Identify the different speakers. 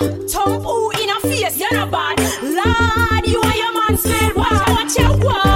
Speaker 1: Thump who in a face, you're not bad. Lord, you and your man smell. Watch out, watch out, watch.